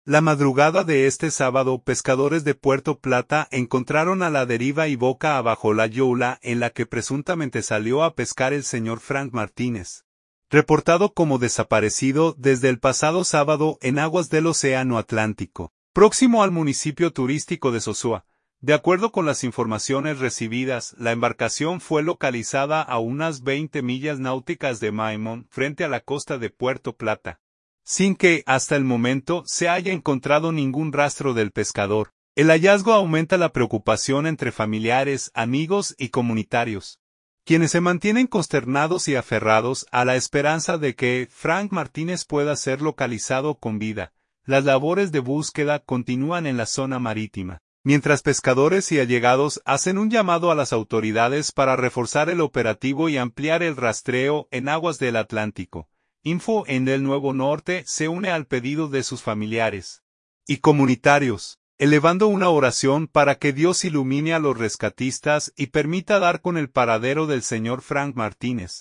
La madrugada de este sábado, pescadores de Puerto Plata encontraron a la deriva y boca abajo la yola en la que presuntamente salió a pescar el señor Frank Martínez, reportado como desaparecido desde el pasado sábado en aguas del Océano Atlántico, próximo al municipio turístico de Sosúa. De acuerdo con las informaciones recibidas, la embarcación fue localizada a unas 20 millas náuticas de Maimón, frente a la costa de Puerto Plata, sin que, hasta el momento, se haya encontrado ningún rastro del pescador. El hallazgo aumenta la preocupación entre familiares, amigos y comunitarios, quienes se mantienen consternados y aferrados a la esperanza de que Frank Martínez pueda ser localizado con vida. Las labores de búsqueda continúan en la zona marítima, mientras pescadores y allegados hacen un llamado a las autoridades para reforzar el operativo y ampliar el rastreo en aguas del Atlántico. Info en el Nuevo Norte se une al pedido de sus familiares y comunitarios, elevando una oración para que Dios ilumine a los rescatistas y permita dar con el paradero del señor Frank Martínez.